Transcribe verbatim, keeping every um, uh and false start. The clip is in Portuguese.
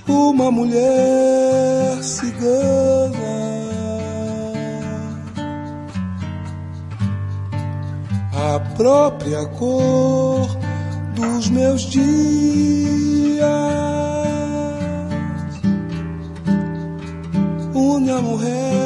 uma mulher cigana, a própria cor dos meus dias, una mujer